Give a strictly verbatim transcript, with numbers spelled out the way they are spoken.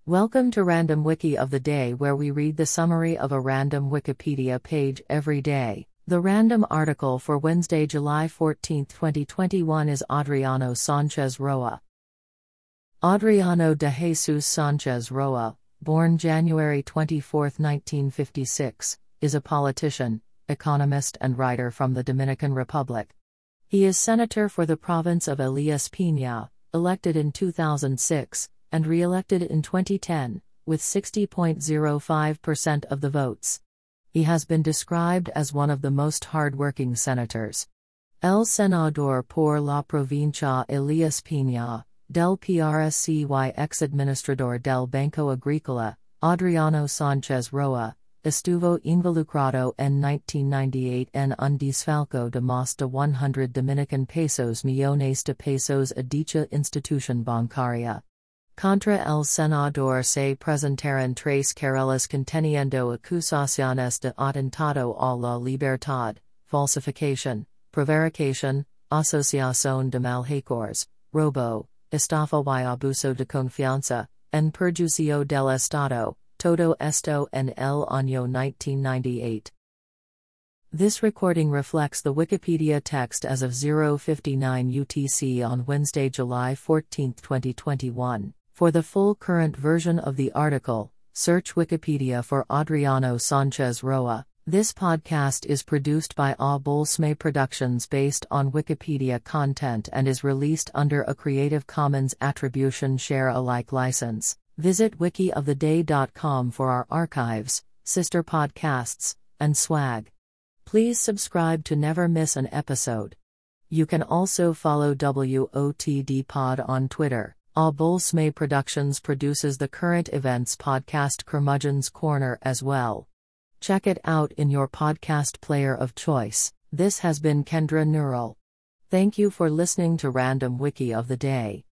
Welcome to Random Wiki of the Day, where we read the summary of a random Wikipedia page every day. The random article for Wednesday, July fourteenth, twenty twenty-one is Adriano Sanchez Roa. Adriano de Jesus Sanchez Roa, born January twenty-fourth, nineteen fifty-six, is a politician, economist and writer from the Dominican Republic. He is senator for the province of Elias Piña, elected in two thousand six, and re-elected in twenty ten, with sixty point zero five percent of the votes. He has been described as one of the most hard-working senators. El senador por la provincia Elias Piña, del P R S C y ex-administrador del Banco Agrícola, Adriano Sanchez Roa, estuvo involucrado en nineteen ninety-eight en un desfalco de más de one hundred Dominican pesos millones de pesos a dicha institución bancaria. Contra el senador se presentaron tres querellas conteniendo acusaciones de atentado a la libertad, falsificación, prevaricación, asociación de malhechores, robo, estafa y abuso de confianza, en perjuicio del Estado, todo esto en el año nineteen ninety-eight. This recording reflects the Wikipedia text as of zero fifty-nine U T C on Wednesday, July fourteenth, twenty twenty-one. For the full current version of the article, search Wikipedia for Adriano Sanchez Roa. This podcast is produced by A Bolsme Productions based on Wikipedia content and is released under a Creative Commons Attribution Share Alike license. Visit wiki of the day dot com for our archives, sister podcasts, and swag. Please subscribe to never miss an episode. You can also follow W O T D Pod on Twitter. A Bolsme Productions produces the current events podcast Curmudgeon's Corner as well. Check it out in your podcast player of choice. This has been Kendra Neural. Thank you for listening to Random Wiki of the Day.